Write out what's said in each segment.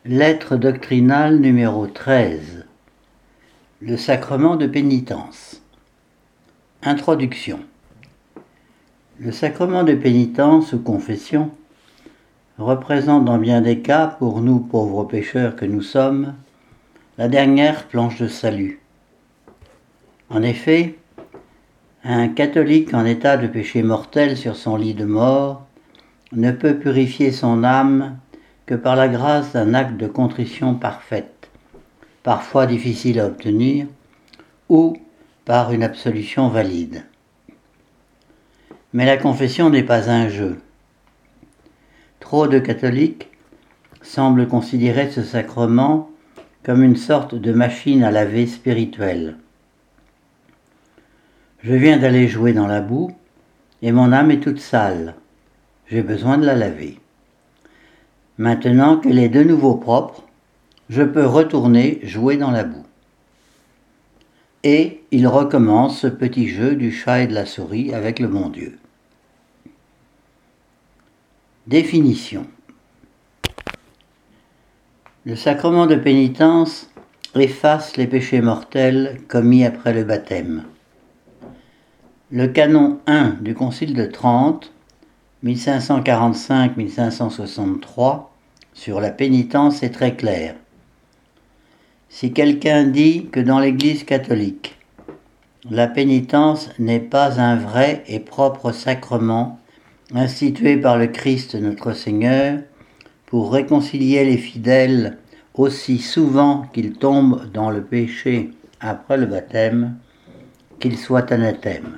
Lettre doctrinale numéro 13. Le sacrement de pénitence. Introduction. Le sacrement de pénitence ou confession représente dans bien des cas, pour nous pauvres pécheurs que nous sommes, la dernière planche de salut. En effet, un catholique en état de péché mortel sur son lit de mort ne peut purifier son âme que par la grâce d'un acte de contrition parfaite, parfois difficile à obtenir, ou par une absolution valide. Mais la confession n'est pas un jeu. Trop de catholiques semblent considérer ce sacrement comme une sorte de machine à laver spirituelle. Je viens d'aller jouer dans la boue et mon âme est toute sale. J'ai besoin de la laver. Maintenant qu'elle est de nouveau propre, je peux retourner jouer dans la boue. Et il recommence ce petit jeu du chat et de la souris avec le bon Dieu. Définition. Le sacrement de pénitence efface les péchés mortels commis après le baptême. Le canon 1 du Concile de Trente, 1545-1563, sur la pénitence est très clair. Si quelqu'un dit que dans l'Église catholique, la pénitence n'est pas un vrai et propre sacrement institué par le Christ notre Seigneur pour réconcilier les fidèles aussi souvent qu'ils tombent dans le péché après le baptême, qu'il soit anathème.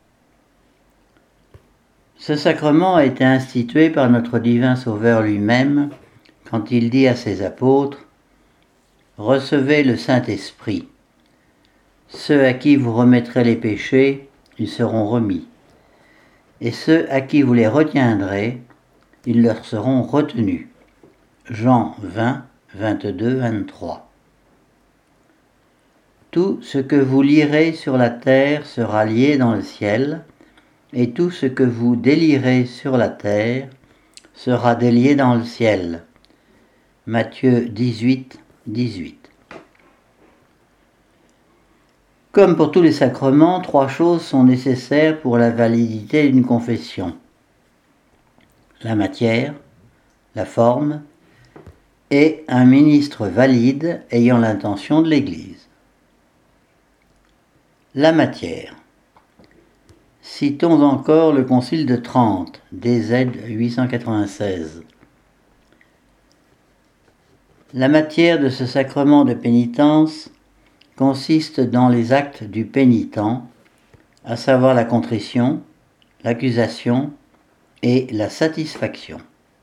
Ce sacrement a été institué par notre divin Sauveur lui-même quand il dit à ses apôtres « Recevez le Saint-Esprit. Ceux à qui vous remettrez les péchés, ils seront remis. Et ceux à qui vous les retiendrez, ils leur seront retenus. » Jean 20, 22, 23. Tout ce que vous lirez sur la terre sera lié dans le ciel, et tout ce que vous délierez sur la terre sera délié dans le ciel. Matthieu 18, 18. Comme pour tous les sacrements, 3 choses sont nécessaires pour la validité d'une confession. La matière, la forme, et un ministre valide ayant l'intention de l'Église. La matière. Citons encore le Concile de Trente, DZ 896. La matière de ce sacrement de pénitence consiste dans les actes du pénitent, à savoir la contrition, l'accusation et la satisfaction.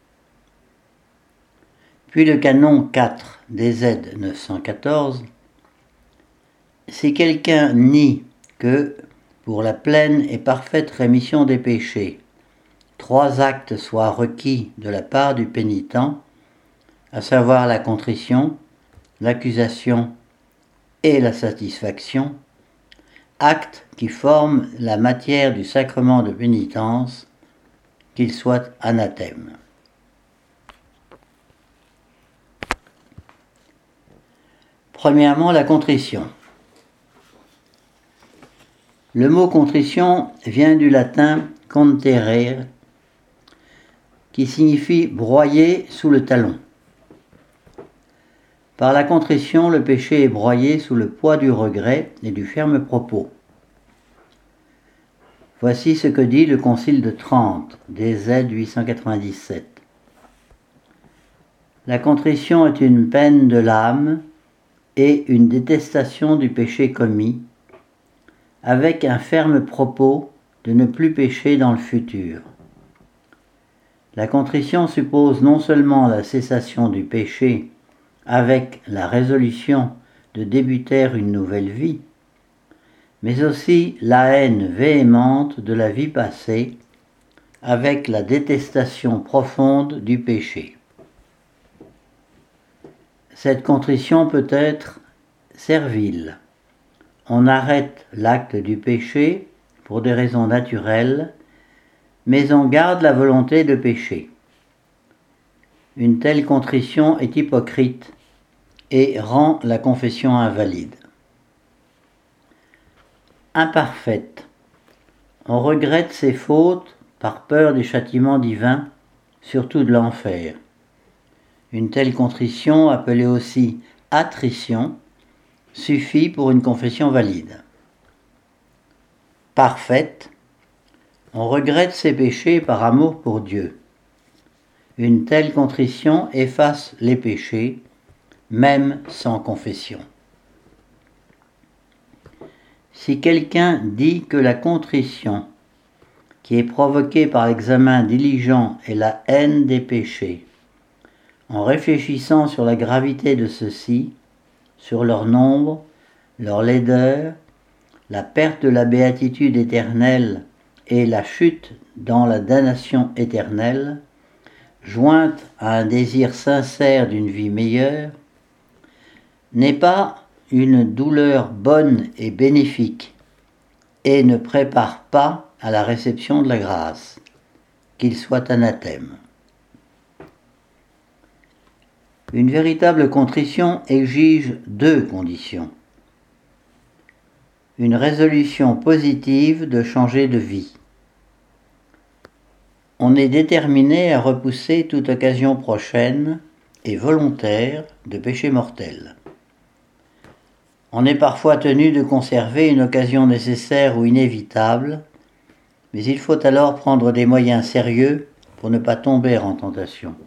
Puis le canon 4 DZ 914. Si quelqu'un nie que, pour la pleine et parfaite rémission des péchés, 3 actes soient requis de la part du pénitent, à savoir la contrition, l'accusation et la satisfaction, actes qui forment la matière du sacrement de pénitence, qu'il soit anathème. Premièrement, la contrition. Le mot contrition vient du latin conterere, qui signifie broyer sous le talon. Par la contrition, le péché est broyé sous le poids du regret et du ferme propos. Voici ce que dit le Concile de Trente, DZ 897. La contrition est une peine de l'âme et une détestation du péché commis, avec un ferme propos de ne plus pécher dans le futur. La contrition suppose non seulement la cessation du péché avec la résolution de débuter une nouvelle vie, mais aussi la haine véhémente de la vie passée avec la détestation profonde du péché. Cette contrition peut être servile. On arrête l'acte du péché pour des raisons naturelles, mais on garde la volonté de pécher. Une telle contrition est hypocrite et rend la confession invalide. Imparfaite. On regrette ses fautes par peur des châtiments divins, surtout de l'enfer. Une telle contrition, appelée aussi attrition, suffit pour une confession valide. Parfaite. On regrette ses péchés par amour pour Dieu. Une telle contrition efface les péchés, même sans confession. Si quelqu'un dit que la contrition, qui est provoquée par l'examen diligent et la haine des péchés, en réfléchissant sur la gravité de ceux-ci, sur leur nombre, leur laideur, la perte de la béatitude éternelle et la chute dans la damnation éternelle, jointe à un désir sincère d'une vie meilleure, n'est pas une douleur bonne et bénéfique et ne prépare pas à la réception de la grâce, qu'il soit anathème. Une véritable contrition exige deux conditions. Une résolution positive de changer de vie. On est déterminé à repousser toute occasion prochaine et volontaire de péché mortel. On est parfois tenu de conserver une occasion nécessaire ou inévitable, mais il faut alors prendre des moyens sérieux pour ne pas tomber en tentation.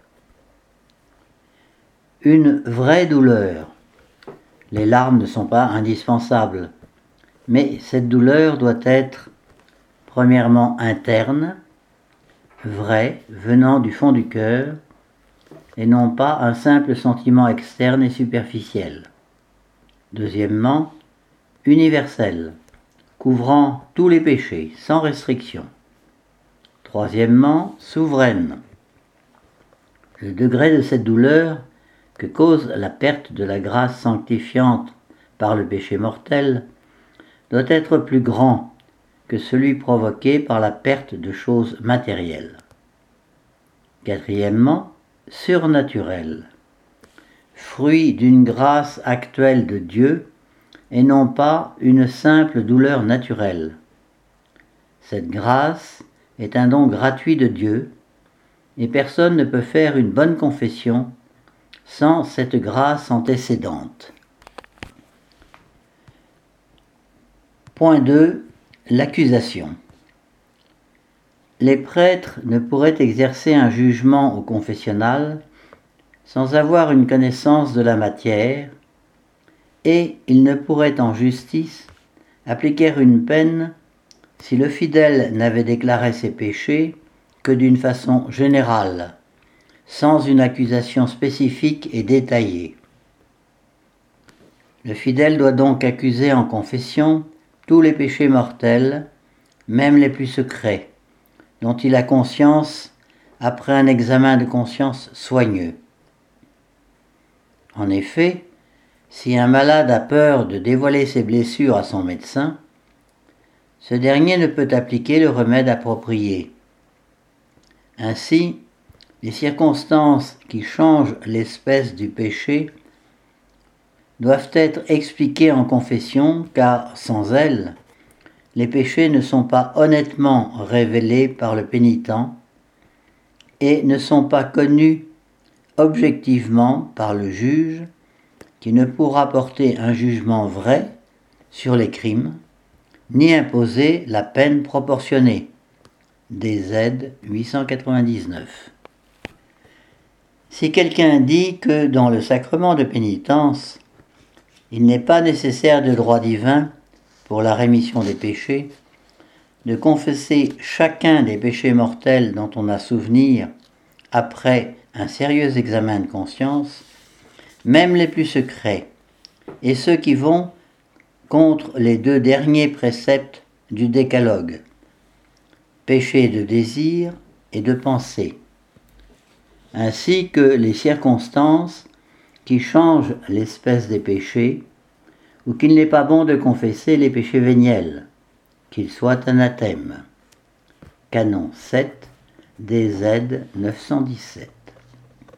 Une vraie douleur. Les larmes ne sont pas indispensables, mais cette douleur doit être premièrement interne, vraie, venant du fond du cœur, et non pas un simple sentiment externe et superficiel. Deuxièmement, universelle, couvrant tous les péchés, sans restriction. Troisièmement, souveraine. Le degré de cette douleur que cause la perte de la grâce sanctifiante par le péché mortel doit être plus grand que celui provoqué par la perte de choses matérielles. Quatrièmement, surnaturel, fruit d'une grâce actuelle de Dieu et non pas une simple douleur naturelle. Cette grâce est un don gratuit de Dieu et personne ne peut faire une bonne confession sans cette grâce antécédente. Point 2. L'accusation. Les prêtres ne pourraient exercer un jugement au confessionnal sans avoir une connaissance de la matière, et ils ne pourraient en justice appliquer une peine si le fidèle n'avait déclaré ses péchés que d'une façon générale, sans une accusation spécifique et détaillée. Le fidèle doit donc accuser en confession tous les péchés mortels, même les plus secrets, dont il a conscience après un examen de conscience soigneux. En effet, si un malade a peur de dévoiler ses blessures à son médecin, ce dernier ne peut appliquer le remède approprié. Ainsi, les circonstances qui changent l'espèce du péché doivent être expliquées en confession, car sans elles, les péchés ne sont pas honnêtement révélés par le pénitent et ne sont pas connus objectivement par le juge, qui ne pourra porter un jugement vrai sur les crimes, ni imposer la peine proportionnée. DZ 899. Si quelqu'un dit que dans le sacrement de pénitence, il n'est pas nécessaire de droit divin pour la rémission des péchés, de confesser chacun des péchés mortels dont on a souvenir après un sérieux examen de conscience, même les plus secrets, et ceux qui vont contre les deux derniers préceptes du décalogue, péché de désir et de pensée, ainsi que les circonstances qui changent l'espèce des péchés, ou qu'il n'est pas bon de confesser les péchés véniels, qu'ils soient anathèmes. Canon 7, DZ 917.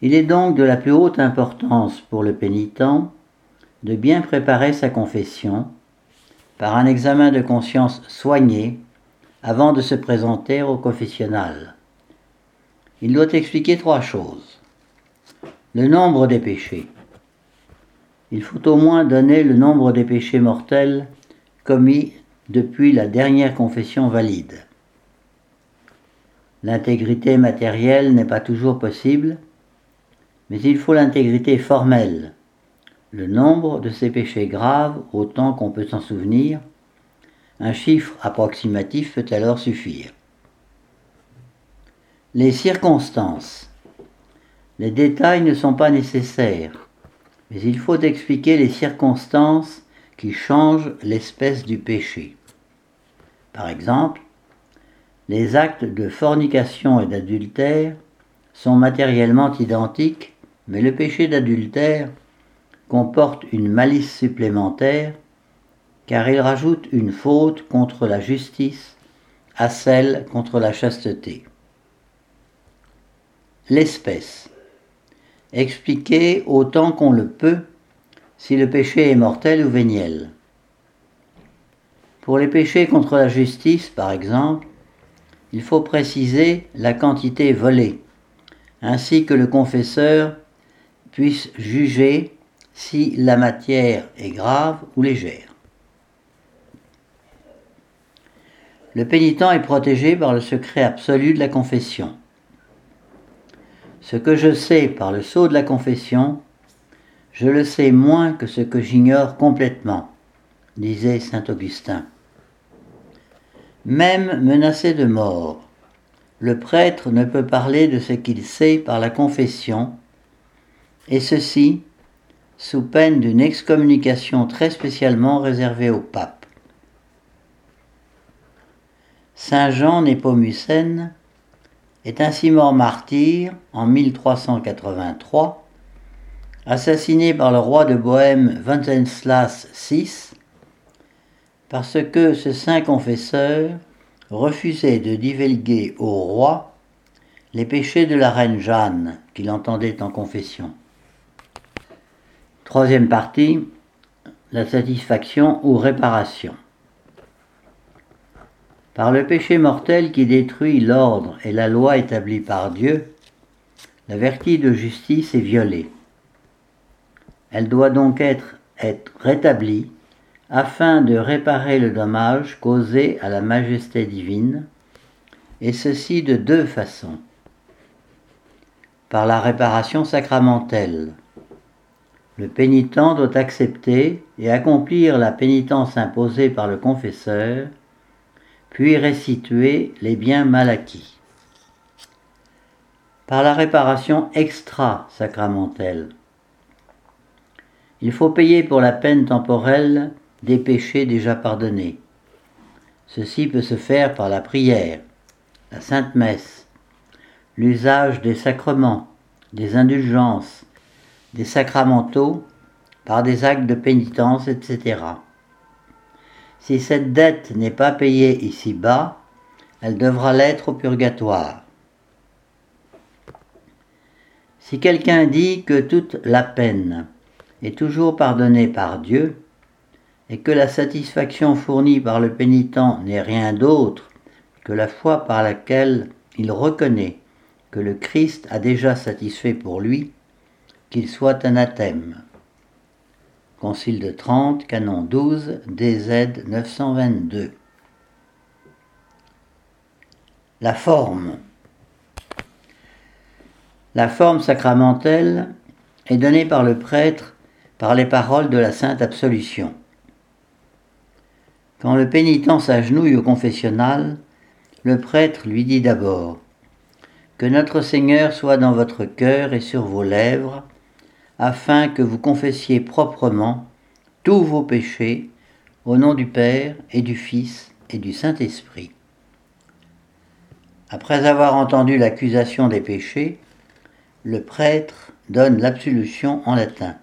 Il est donc de la plus haute importance pour le pénitent de bien préparer sa confession par un examen de conscience soigné avant de se présenter au confessionnal. Il doit expliquer 3 choses. Le nombre des péchés. Il faut au moins donner le nombre des péchés mortels commis depuis la dernière confession valide. L'intégrité matérielle n'est pas toujours possible, mais il faut l'intégrité formelle, le nombre de ces péchés graves autant qu'on peut s'en souvenir. Un chiffre approximatif peut alors suffire. Les circonstances. Les détails ne sont pas nécessaires, mais il faut expliquer les circonstances qui changent l'espèce du péché. Par exemple, les actes de fornication et d'adultère sont matériellement identiques, mais le péché d'adultère comporte une malice supplémentaire car il rajoute une faute contre la justice à celle contre la chasteté. L'espèce. Expliquer autant qu'on le peut si le péché est mortel ou véniel. Pour les péchés contre la justice, par exemple, il faut préciser la quantité volée, ainsi que le confesseur puisse juger si la matière est grave ou légère. Le pénitent est protégé par le secret absolu de la confession. Ce que je sais par le sceau de la confession, je le sais moins que ce que j'ignore complètement, disait saint Augustin. Même menacé de mort, le prêtre ne peut parler de ce qu'il sait par la confession, et ceci sous peine d'une excommunication très spécialement réservée au pape. Saint Jean Népomucène est ainsi mort martyr en 1383, assassiné par le roi de Bohême Wenceslas VI, parce que ce saint confesseur refusait de divulguer au roi les péchés de la reine Jeanne qu'il entendait en confession. Troisième partie, la satisfaction ou réparation. Par le péché mortel qui détruit l'ordre et la loi établis par Dieu, la vertu de justice est violée. Elle doit donc être rétablie afin de réparer le dommage causé à la majesté divine, et ceci de 2 façons. Par la réparation sacramentelle. Le pénitent doit accepter et accomplir la pénitence imposée par le confesseur, puis restituer les biens mal acquis. Par la réparation extra-sacramentelle. Il faut payer pour la peine temporelle des péchés déjà pardonnés. Ceci peut se faire par la prière, la Sainte Messe, l'usage des sacrements, des indulgences, des sacramentaux, par des actes de pénitence, etc. Si cette dette n'est pas payée ici-bas, elle devra l'être au purgatoire. Si quelqu'un dit que toute la peine est toujours pardonnée par Dieu, et que la satisfaction fournie par le pénitent n'est rien d'autre que la foi par laquelle il reconnaît que le Christ a déjà satisfait pour lui, qu'il soit anathème. Concile de Trente, canon 12, DZ 922. La forme. La forme sacramentelle est donnée par le prêtre par les paroles de la Sainte Absolution. Quand le pénitent s'agenouille au confessionnal, le prêtre lui dit d'abord « Que notre Seigneur soit dans votre cœur et sur vos lèvres, afin que vous confessiez proprement tous vos péchés au nom du Père et du Fils et du Saint-Esprit. » Après avoir entendu l'accusation des péchés, le prêtre donne l'absolution en latin.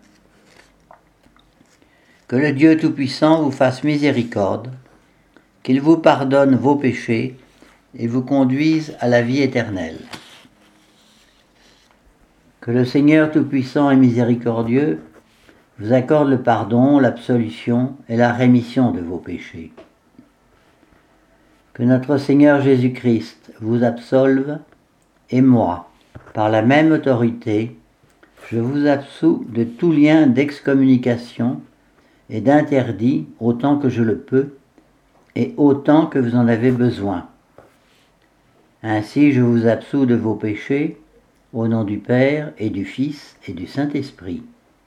Que le Dieu Tout-Puissant vous fasse miséricorde, qu'il vous pardonne vos péchés et vous conduise à la vie éternelle. Que le Seigneur Tout-Puissant et Miséricordieux vous accorde le pardon, l'absolution et la rémission de vos péchés. Que notre Seigneur Jésus-Christ vous absolve, et moi, par la même autorité, je vous absous de tout lien d'excommunication et d'interdit autant que je le peux et autant que vous en avez besoin. Ainsi je vous absous de vos péchés, au nom du Père et du Fils et du Saint-Esprit.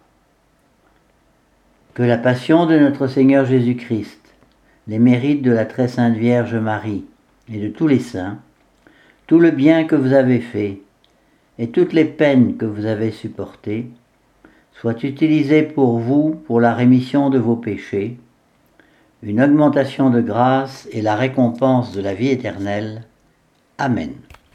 Que la passion de notre Seigneur Jésus-Christ, les mérites de la très sainte Vierge Marie et de tous les saints, tout le bien que vous avez fait et toutes les peines que vous avez supportées, soient utilisés pour vous pour la rémission de vos péchés, une augmentation de grâce et la récompense de la vie éternelle. Amen.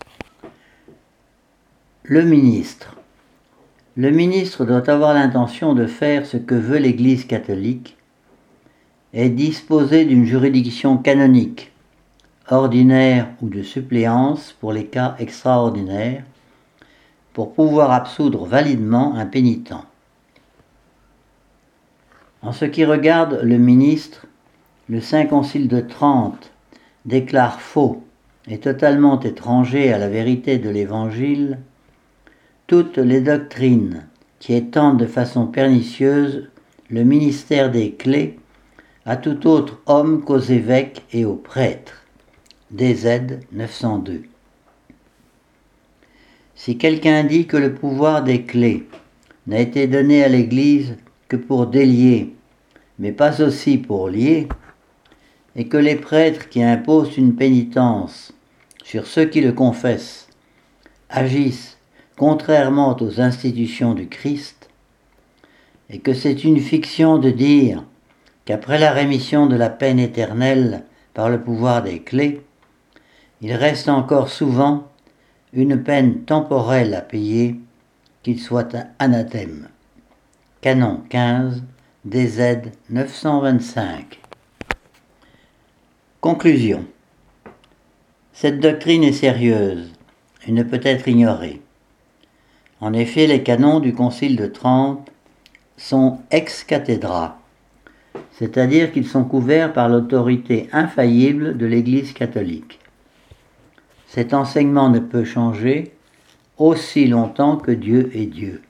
Le ministre. Le ministre doit avoir l'intention de faire ce que veut l'Église catholique et disposer d'une juridiction canonique, ordinaire ou de suppléance pour les cas extraordinaires, pour pouvoir absoudre validement un pénitent. En ce qui regarde le ministre, le Saint Concile de Trente déclare faux et totalement étranger à la vérité de l'Évangile toutes les doctrines qui étendent de façon pernicieuse le ministère des clés à tout autre homme qu'aux évêques et aux prêtres. DZ 902. Si quelqu'un dit que le pouvoir des clés n'a été donné à l'Église que pour délier, mais pas aussi pour lier, et que les prêtres qui imposent une pénitence sur ceux qui le confessent agissent contrairement aux institutions du Christ, et que c'est une fiction de dire qu'après la rémission de la peine éternelle par le pouvoir des clés, il reste encore souvent une peine temporelle à payer, qu'il soit un anathème. Canon 15, DZ 925. Conclusion. Cette doctrine est sérieuse et ne peut être ignorée. En effet, les canons du Concile de Trente sont ex cathedra, c'est-à-dire qu'ils sont couverts par l'autorité infaillible de l'Église catholique. Cet enseignement ne peut changer aussi longtemps que Dieu est Dieu.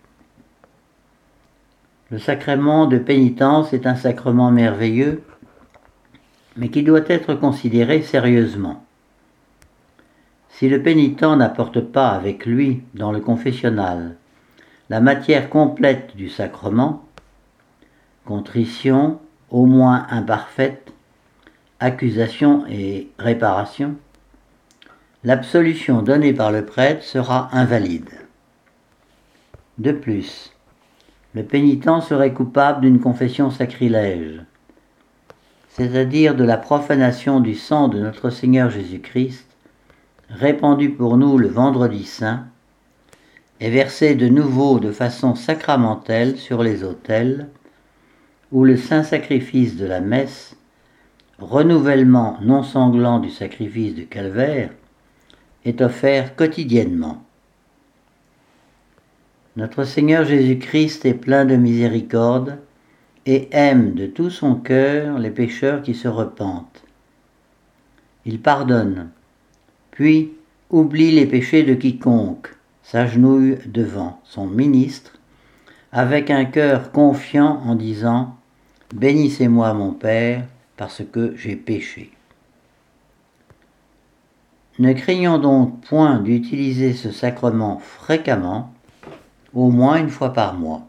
Le sacrement de pénitence est un sacrement merveilleux, mais qui doit être considéré sérieusement. Si le pénitent n'apporte pas avec lui, dans le confessionnal, la matière complète du sacrement, contrition, au moins imparfaite, accusation et réparation, l'absolution donnée par le prêtre sera invalide. De plus, le pénitent serait coupable d'une confession sacrilège, c'est-à-dire de la profanation du sang de notre Seigneur Jésus-Christ, répandu pour nous le vendredi saint, et versé de nouveau de façon sacramentelle sur les autels, où le saint sacrifice de la messe, renouvellement non sanglant du sacrifice du calvaire, est offert quotidiennement. Notre Seigneur Jésus-Christ est plein de miséricorde et aime de tout son cœur les pécheurs qui se repentent. Il pardonne, puis oublie les péchés de quiconque s'agenouille devant son ministre avec un cœur confiant en disant « Bénissez-moi mon Père, parce que j'ai péché ». Ne craignons donc point d'utiliser ce sacrement fréquemment, au moins une fois par mois.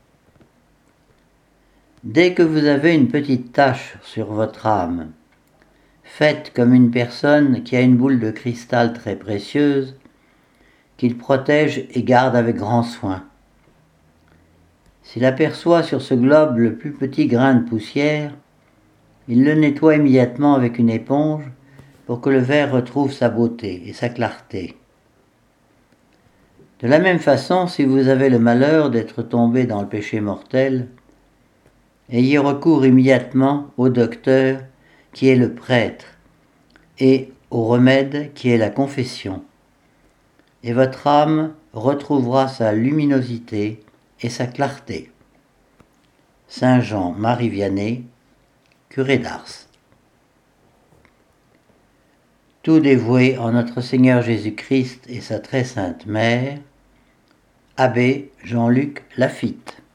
Dès que vous avez une petite tache sur votre âme, faites comme une personne qui a une boule de cristal très précieuse, qu'il protège et garde avec grand soin. S'il aperçoit sur ce globe le plus petit grain de poussière, il le nettoie immédiatement avec une éponge pour que le verre retrouve sa beauté et sa clarté. De la même façon, si vous avez le malheur d'être tombé dans le péché mortel, ayez recours immédiatement au docteur qui est le prêtre et au remède qui est la confession, et votre âme retrouvera sa luminosité et sa clarté. Saint Jean-Marie Vianney, curé d'Ars. Tout dévoué en notre Seigneur Jésus-Christ et sa très sainte Mère, Abbé Jean-Luc Laffitte.